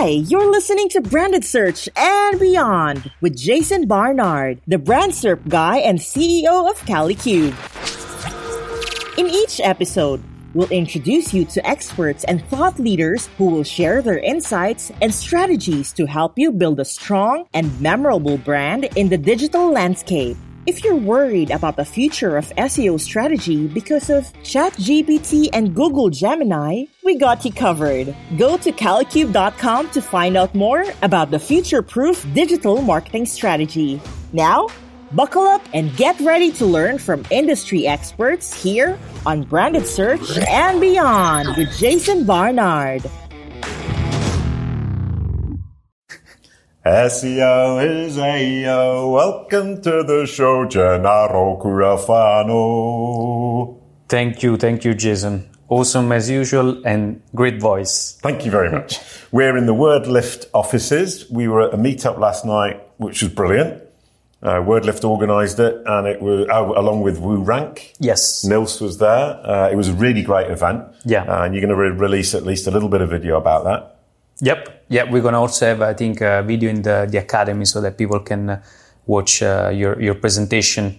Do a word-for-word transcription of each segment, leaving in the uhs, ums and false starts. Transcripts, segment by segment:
Hi, you're listening to Branded Search and Beyond with Jason Barnard, the brand S E R P guy and C E O of CaliCube. In each episode, we'll introduce you to experts and thought leaders who will share their insights and strategies to help you build a strong and memorable brand in the digital landscape. If you're worried about the future of S E O strategy because of ChatGPT and Google Gemini, we got you covered. Go to calicube dot com to find out more about the future-proof digital marketing strategy. Now, buckle up and get ready to learn from industry experts here on Branded Search and Beyond with Jason Barnard. S E O is A O. Welcome to the show, Gennaro Curafano. Thank you, thank you, Jason. Awesome as usual and great voice. Thank you very much. We're in the WordLift offices. We were at a meetup last night, which was brilliant. Uh, WordLift organised it, and it was uh, along with WooRank. Yes, Nils was there. Uh, it was a really great event. Yeah, uh, and you're going to re- release at least a little bit of video about that. Yep. Yeah, we're going to also have, I think, a video in the, the academy so that people can uh, watch uh, your, your presentation.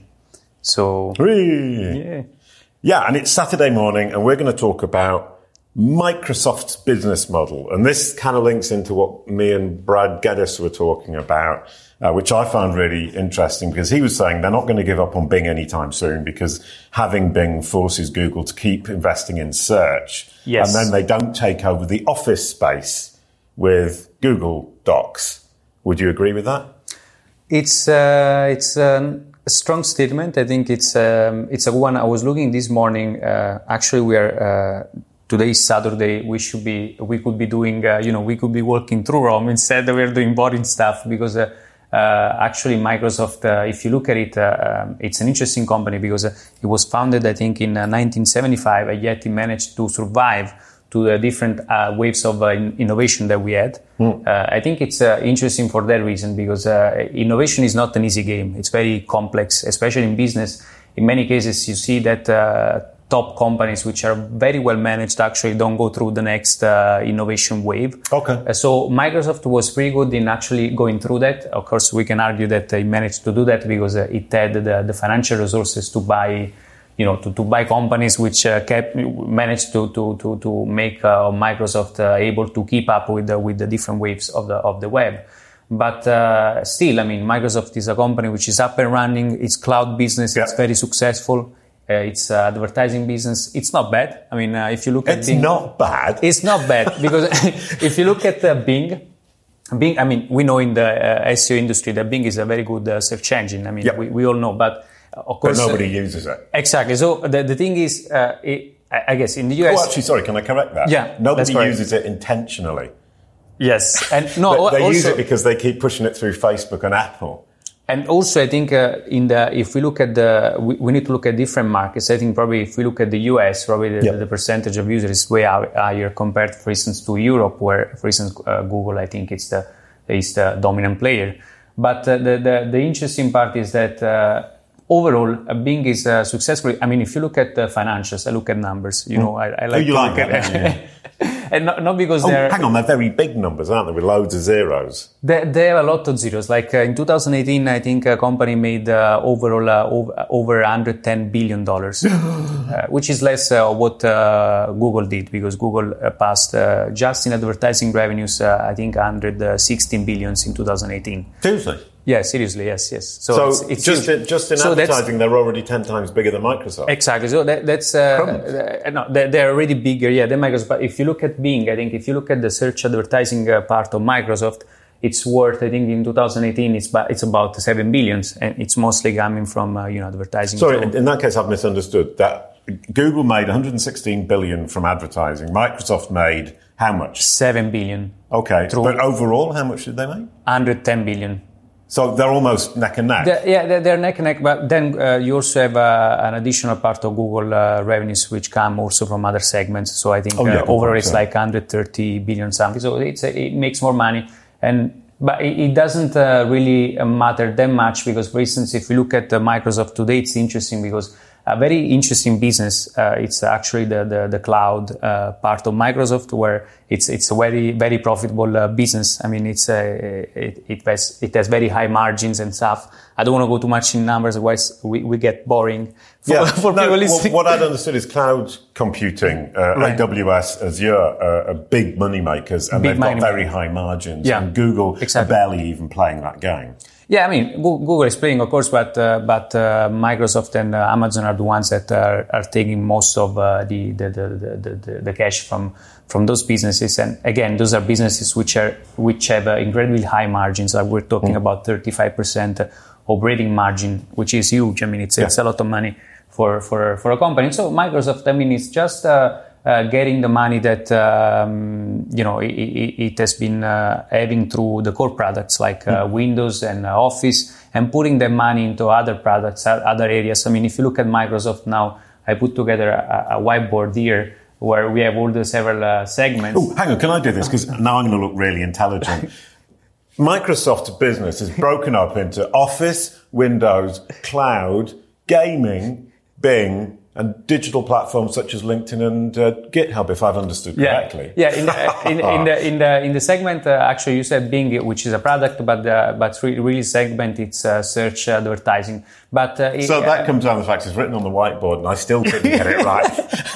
So, Whee! yeah. Yeah, and it's Saturday morning, and we're going to talk about Microsoft's business model. And this kind of links into what me and Brad Geddes were talking about, uh, which I found really interesting because he was saying they're not going to give up on Bing anytime soon because having Bing forces Google to keep investing in search. Yes. And then they don't take over the office space with Google Docs. Would you agree with that? It's uh, it's um, a strong statement. I think it's um, it's a one. I was looking this morning. Uh, actually, we are uh, today is Saturday. We should be we could be doing uh, you know we could be walking through Rome. Instead, we're doing boring stuff because uh, uh, actually Microsoft. Uh, if you look at it, uh, um, it's an interesting company because uh, it was founded, I think, in uh, nineteen seventy-five, and yet it managed to survive to the different uh, waves of uh, in- innovation that we had. Mm. Uh, I think it's uh, interesting for that reason because uh, innovation is not an easy game. It's very complex, especially in business. In many cases, you see that uh, top companies, which are very well managed, actually don't go through the next uh, innovation wave. Okay. Uh, so Microsoft was pretty good in actually going through that. Of course, we can argue that it managed to do that because uh, it had the, the financial resources to buy you know, to, to buy companies which uh, kept managed to to to to make uh, Microsoft uh, able to keep up with the, with the different waves of the of the web. But uh, still, I mean, Microsoft is a company which is up and running. It's cloud business. Yeah. It's very successful. Uh, it's uh, advertising business. It's not bad. I mean, uh, if you look at it's Bing, not bad. It's not bad because if you look at uh, Bing. Bing, I mean, we know in the uh, S E O industry that Bing is a very good uh, search engine. I mean, yeah. we, we all know, but Of course, but nobody uh, uses it. Exactly. So the, the thing is, uh, it, I guess in the U S... Oh, actually, sorry, can I correct that? Yeah. Nobody uses it intentionally. Yes. And no, they also, use it because they keep pushing it through Facebook and Apple. And also, I think uh, in the if we look at the, we, we need to look at different markets. I think probably if we look at the U S, probably the, yep. the percentage of users is way higher compared, for instance, to Europe, where, for instance, uh, Google, I think it's the is the dominant player. But uh, the, the the interesting part is that. Uh, Overall, uh, Bing is uh, successful. I mean, if you look at the financials, I look at numbers. You know, I, I like oh, you to like look that, at it. And not, not because oh, they're... hang on, they're very big numbers, aren't they, with loads of zeros? They, they have a lot of zeros. Like uh, in two thousand eighteen, I think a company made uh, overall uh, over, over one hundred ten billion dollars, uh, which is less uh, what uh, Google did, because Google uh, passed uh, just in advertising revenues, uh, I think one hundred sixteen billions in two thousand eighteen. Seriously? Yeah, seriously, yes, yes. So, so it's, it's just, in, just in so advertising, they're already ten times bigger than Microsoft. Exactly. So that, that's uh, uh, no, they're, they're already bigger, yeah, than Microsoft. But if you look at Bing, I think if you look at the search advertising uh, part of Microsoft, it's worth, I think, in two thousand eighteen, it's about, it's about seven billions, and it's mostly coming from uh, you know advertising. Sorry, so, in that case, I've misunderstood. That Google made one hundred sixteen billion from advertising. Microsoft made how much? Seven billion. Okay, but overall, how much did they make? one hundred ten billion. So they're almost neck and neck. They're, yeah, they're, they're neck and neck, but then uh, you also have uh, an additional part of Google uh, revenues which come also from other segments. So I think oh, yeah, uh, overall it's like one hundred thirty billion something. So it's, it makes more money, and but it, it doesn't uh, really matter that much because, for instance, if we look at uh, Microsoft today, it's interesting because a very interesting business. Uh, it's actually the the, the cloud uh, part of Microsoft, where it's it's a very very profitable uh, business. I mean, it's a, it it has it has very high margins and stuff. I don't want to go too much in numbers, otherwise we, we get boring for, yeah. for no, people listening. What I'd understood is cloud computing, uh, right. A W S, Azure are, are big money makers, and big they've got money very makers. high margins. Yeah. And Google exactly. are barely even playing that game. Yeah, I mean, Google is playing, of course, but uh, but uh, Microsoft and uh, Amazon are the ones that are, are taking most of uh, the, the, the, the, the cash from from those businesses. And again, those are businesses which are which have uh, incredibly high margins. Like we're talking mm. about thirty-five percent operating margin, which is huge. I mean, it's, yeah. it's a lot of money for, for, for a company. So Microsoft, I mean, it's just uh, uh, getting the money that, um, you know, it, it, it has been uh, having through the core products like uh, mm. Windows and uh, Office, and putting the money into other products, other areas. I mean, if you look at Microsoft now, I put together a, a whiteboard here where we have all the several uh, segments. Oh, hang on, can I do this? Because now I'm going to look really intelligent. Microsoft's business is broken up into Office, Windows, Cloud, Gaming, Bing, and digital platforms such as LinkedIn and uh, GitHub, if I've understood correctly. Yeah, yeah. In, the, in, in the in the in the segment, uh, actually, you said Bing, which is a product, but uh, but re- really segment it's uh, search advertising. But uh, so it, that uh, comes down to the fact it's written on the whiteboard, and I still couldn't get it right.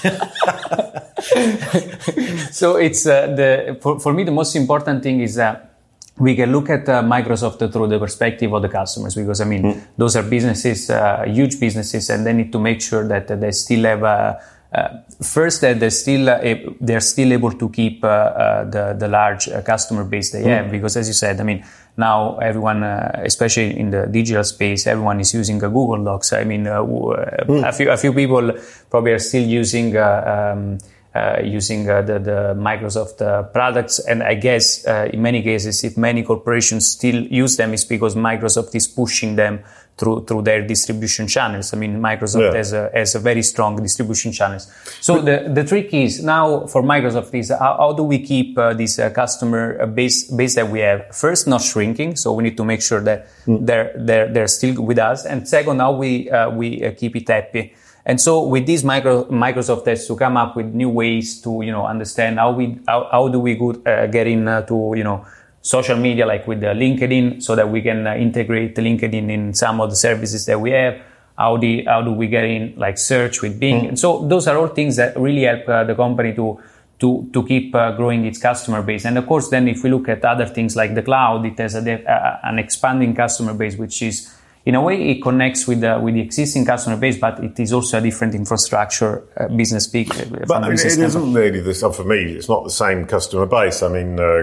So it's uh, the for for me the most important thing is that we can look at uh, Microsoft through the perspective of the customers, because I mean mm. those are businesses, uh, huge businesses, and they need to make sure that uh, they still have uh, uh, first that they still uh, they're still able to keep uh, uh, the the large uh, customer base they mm. have, because as you said, I mean now everyone, uh, especially in the digital space, everyone is using uh, Google Docs. I mean uh, mm. a few a few people probably are still using. Uh, um, Uh, using uh, the, the Microsoft uh, products, and I guess uh, in many cases, if many corporations still use them, it's because Microsoft is pushing them through through their distribution channels. I mean, Microsoft yeah. has a has a very strong distribution channels. So but, the the trick is now for Microsoft is how, how do we keep uh, this uh, customer base base that we have? First, not shrinking, so we need to make sure that mm. they're they're they're still with us, and second, how we uh, we uh, keep it happy. And so with this, micro, Microsoft has to come up with new ways to, you know, understand how we, how, how do we go, uh, get in uh, to, you know, social media, like with uh, LinkedIn, so that we can uh, integrate LinkedIn in some of the services that we have. How do, how do we get in, like, search with Bing? Mm. And so those are all things that really help uh, the company to, to, to keep uh, growing its customer base. And of course, then if we look at other things like the cloud, it has a, a, an expanding customer base, which is, in a way, it connects with the, with the existing customer base, but it is also a different infrastructure uh, business big. Uh, but it, it isn't really this. For me, it's not the same customer base. I mean, uh,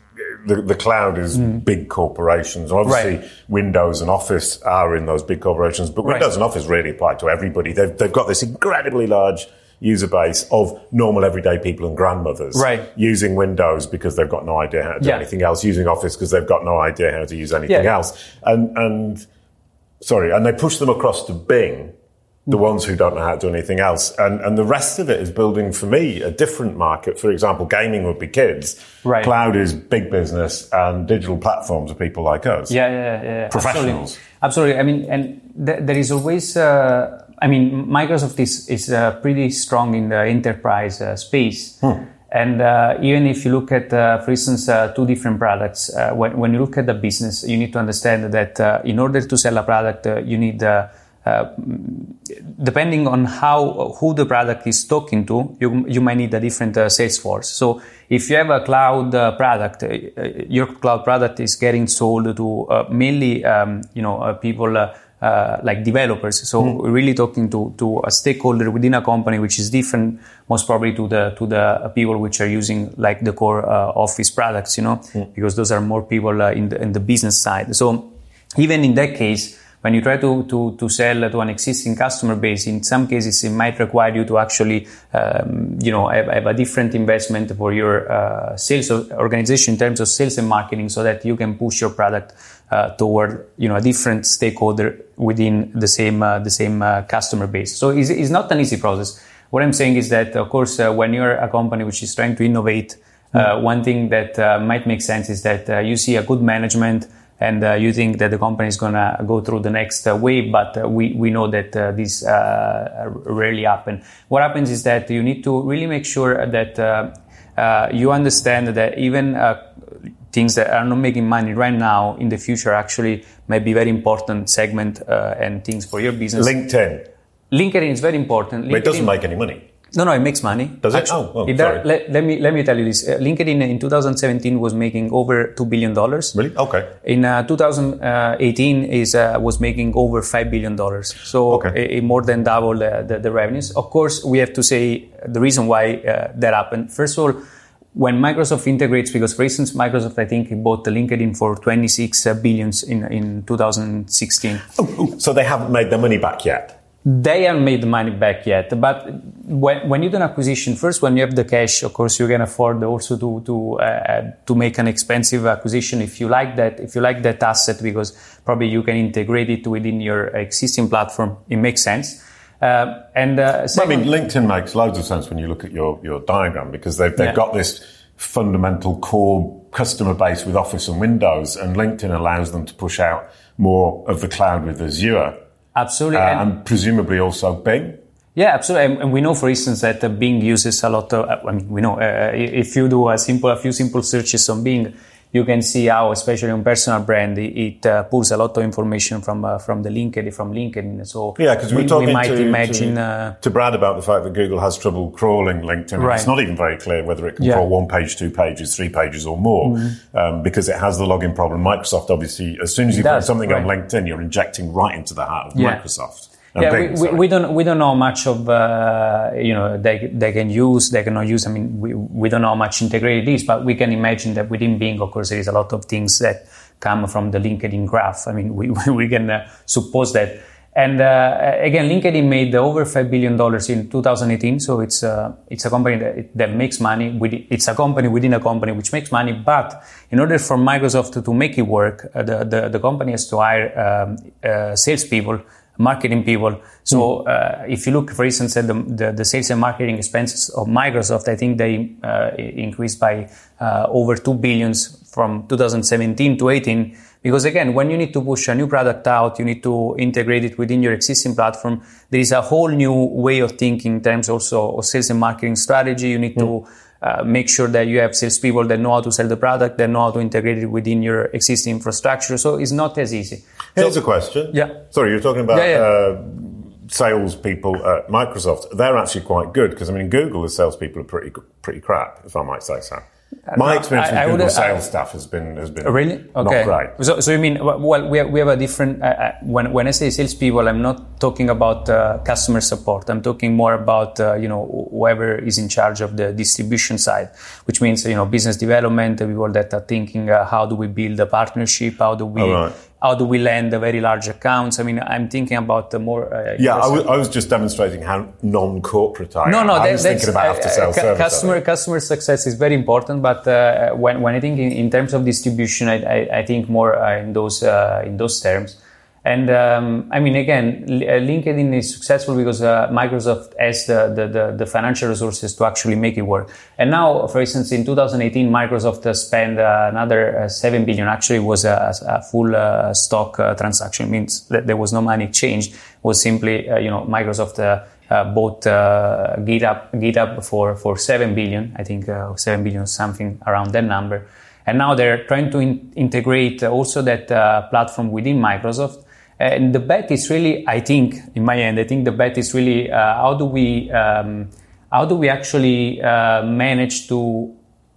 the the cloud is mm. big corporations. Obviously, right. Windows and Office are in those big corporations, but Windows right. and Office really apply to everybody. They've they've got this incredibly large user base of normal everyday people and grandmothers right. using Windows because they've got no idea how to do yeah. anything else, using Office because they've got no idea how to use anything yeah. else, and and. Sorry, and they push them across to Bing, the ones who don't know how to do anything else. And, and the rest of it is building, for me, a different market. For example, gaming would be kids. Right. Cloud is big business, and digital platforms are people like us. Yeah, yeah, yeah. Professionals. Absolutely. Absolutely. I mean, and th- there is always, uh, I mean, Microsoft is, is uh, pretty strong in the enterprise uh, space. Hmm. And uh, even if you look at, uh, for instance, uh, two different products, uh, when, when you look at the business, you need to understand that uh, in order to sell a product, uh, you need, uh, uh, depending on how who the product is talking to, you you might need a different uh, sales force. So if you have a cloud uh, product, uh, your cloud product is getting sold to uh, mainly um, you know uh, people. Uh, Uh, like developers, so mm. we're really talking to to a stakeholder within a company, which is different, most probably to the to the people which are using like the core uh, Office products, you know, mm. because those are more people uh, in the in the business side. So even in that case, when you try to to to sell to an existing customer base, in some cases it might require you to actually, um, you know, have, have a different investment for your uh, sales organization in terms of sales and marketing, so that you can push your product Uh, toward, you know, a different stakeholder within the same uh, the same uh, customer base. So it's, it's not an easy process. What I'm saying is that, of course, uh, when you're a company which is trying to innovate, uh, mm. one thing that uh, might make sense is that uh, you see a good management and uh, you think that the company is going to go through the next uh, wave, but uh, we, we know that uh, this uh, rarely happens. What happens is that you need to really make sure that uh, uh, you understand that even uh, things that are not making money right now, in the future actually might be very important segment uh, and things for your business. LinkedIn. LinkedIn is very important. LinkedIn, but it doesn't make any money. No, no, it makes money. Does it? Actually, oh, oh it sorry. Let, let me let me tell you this. Uh, LinkedIn in two thousand seventeen was making over two billion dollars. Really? Okay. In uh, two thousand eighteen is uh, was making over five billion dollars. So okay. it, it more than doubled uh, the, the revenues. Of course, we have to say the reason why uh, that happened. First of all, when Microsoft integrates, because for instance, Microsoft, I think, bought the LinkedIn for twenty-six billions in in two thousand sixteen. Oh, oh, so they haven't made their money back yet? They haven't made the money back yet. But when, when you do an acquisition, first, when you have the cash, of course, you can afford also to to uh, to make an expensive acquisition if you like that. If you like that asset, because probably you can integrate it within your existing platform. It makes sense. Uh, and uh, second, I mean, LinkedIn makes loads of sense when you look at your, your diagram, because they've, they've yeah. got this fundamental core customer base with Office and Windows, and LinkedIn allows them to push out more of the cloud with Azure. Absolutely. Uh, and, and presumably also Bing. Yeah, absolutely. And, and we know, for instance, that uh, Bing uses a lot of, I mean, we know, uh, if you do a simple, a few simple searches on Bing, you can see how, especially on personal brand, it uh, pulls a lot of information from uh, from the LinkedIn, from LinkedIn. So yeah, because we, we, talking we might to, imagine to, uh, to Brad about the fact that Google has trouble crawling LinkedIn. Right. It's not even very clear whether it can yeah. crawl one page, two pages, three pages, or more, mm-hmm. um, because it has the login problem. Microsoft, obviously, as soon as you it put does, something right. on LinkedIn, you're injecting right into the heart of yeah. Microsoft. Yeah, Bing, we, we, we don't we don't know much of uh, you know they they can use they cannot use. I mean, we we don't know how much integrated it is, but we can imagine that within Bing, of course, there is a lot of things that come from the LinkedIn graph. I mean, we we can uh, suppose that. And uh, again, LinkedIn made over five billion dollars in two thousand eighteen, so it's uh, it's a company that that makes money. With, it's a company within a company which makes money. But in order for Microsoft to, to make it work, uh, the, the the company has to hire um, uh, salespeople, marketing people. So uh, if you look, for instance, at the, the, the sales and marketing expenses of Microsoft, I think they uh, increased by uh, over two billions from two thousand seventeen to eighteen. Because again, when you need to push a new product out, you need to integrate it within your existing platform. There is a whole new way of thinking in terms also of sales and marketing strategy. You need mm. to uh, make sure that you have salespeople that know how to sell the product, that know how to integrate it within your existing infrastructure. So it's not as easy. Here's so, a question. Yeah. Sorry, you're talking about yeah, yeah. Uh, salespeople at Microsoft. They're actually quite good, because I mean, Google, the salespeople are pretty pretty crap, if I might say so. My experience I, I with Google would, sales I, staff has been has been really okay. not great. So, so you mean well, we have, we have a different. Uh, when when I say salespeople, I'm not talking about uh, customer support. I'm talking more about uh, you know whoever is in charge of the distribution side, which means you know business development, people that are thinking uh, how do we build a partnership, how do we. Oh, right. How do we land the very large accounts? I mean, I'm thinking about the more... Uh, yeah, I was, I was just demonstrating how non-corporate I am. No, no, I that, was that's... thinking about after-sales uh, service. Customer, customer success is very important, but uh, when, when I think in, in terms of distribution, I, I, I think more uh, in those uh, in those terms. And um, I mean, again, LinkedIn is successful because uh, Microsoft has the, the, the, the financial resources to actually make it work. And now, for instance, in two thousand eighteen, Microsoft uh, spent uh, another uh, seven billion. Actually, it was a, a full uh, stock uh, transaction. It means that there was no money exchanged. It was simply, uh, you know, Microsoft uh, uh, bought uh, GitHub, GitHub for, for seven billion. I think uh, seven billion, something around that number. And now they're trying to in- integrate also that uh, platform within Microsoft. And the bet is really, I think, in my end, I think the bet is really uh, how do we um, how do we actually uh, manage to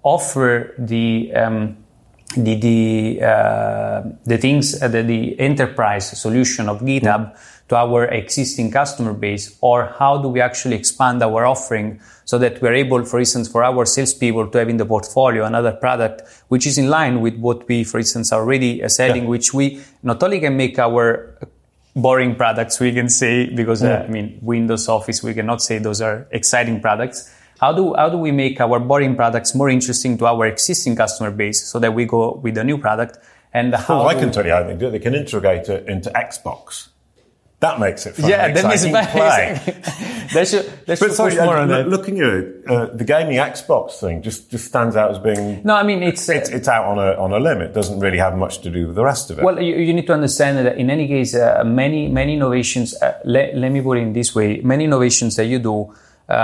offer the um, the the uh, the things uh, the, the enterprise solution of GitHub mm. to our existing customer base, or how do we actually expand our offering so that we're able, for instance, for our salespeople to have in the portfolio another product which is in line with what we, for instance, are already selling, yeah. which we not only can make our boring products, we can say, because yeah. uh, I mean, Windows, Office, we cannot say those are exciting products. How do how do we make our boring products more interesting to our existing customer base so that we go with a new product? And how well, I can tell you how they do it. They can integrate it into Xbox. That makes it fun. Yeah, and that makes it exciting fun. play. They should, they should But sorry, push more uh, on that. looking at it, uh, the gaming Xbox thing just, just stands out as being... No, I mean, it's... Uh, it's, it's out on a, on a limb. It doesn't really have much to do with the rest of it. Well, you, you need to understand that in any case, uh, many, many innovations, uh, let, let me put it in this way, many innovations that you do,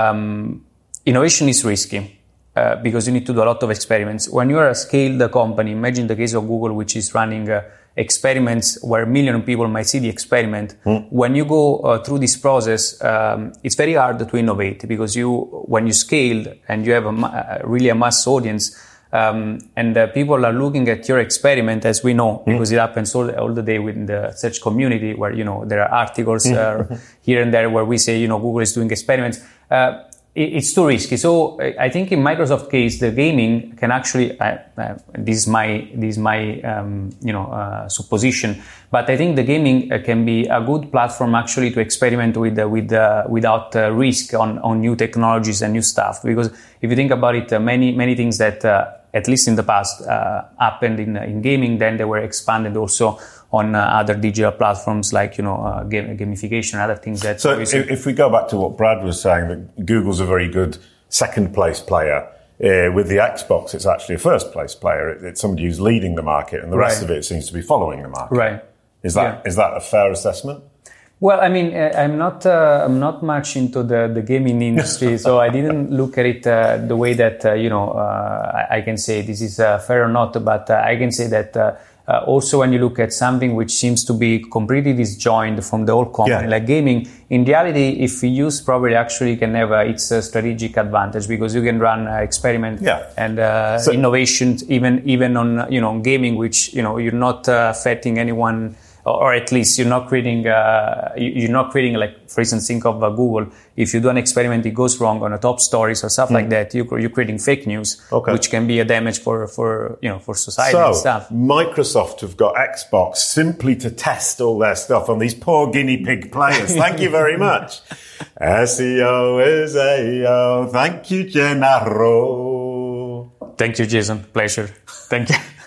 um, innovation is risky. Uh, because you need to do a lot of experiments. When you are a scaled company, imagine the case of Google, which is running uh, experiments where a million people might see the experiment. Mm. When you go uh, through this process, um, it's very hard to innovate because you, when you scale and you have a, uh, really a mass audience, um, and uh, people are looking at your experiment, as we know, mm. because it happens all, all the day within the search community, where you know there are articles mm. uh, here and there where we say, you know, Google is doing experiments. Uh, It's too risky. So I think in Microsoft case, the gaming can actually, uh, uh, this is my, this is my, um, you know, uh, supposition, but I think the gaming uh, can be a good platform actually to experiment with, uh, with, uh, without uh, risk on, on new technologies and new stuff. Because if you think about it, uh, many, many things that, uh, at least in the past, uh, happened in, in gaming, then they were expanded also on uh, other digital platforms like, you know, uh, game, gamification and other things that... So if, if we go back to what Brad was saying, that Google's a very good second place player, uh, with the Xbox, it's actually a first place player. It, it's somebody who's leading the market and the rest right. of it seems to be following the market. Right. Is that, yeah. is that a fair assessment? Well, I mean, I'm not, uh, I'm not much into the, the gaming industry, so I didn't look at it uh, the way that, uh, you know, uh, I, I can say this is uh, fair or not, but uh, I can say that uh, uh, also when you look at something which seems to be completely disjoined from the whole company, yeah. like gaming, in reality, if you use properly, actually can have uh, its a strategic advantage because you can run uh, experiment yeah. and uh, so, innovations even, even on, you know, gaming, which, you know, you're not uh, affecting anyone. Or at least you're not creating, uh, you're not creating, like, for instance, think of uh, Google. If you do an experiment, it goes wrong on a top stories or stuff mm. like that, you, you're creating fake news, okay. which can be a damage for, for, you know, for society so, and stuff. Microsoft have got Xbox simply to test all their stuff on these poor guinea pig players. Thank you very much. S E O is A O. Thank you, Gennaro. Thank you, Jason. Pleasure. Thank you.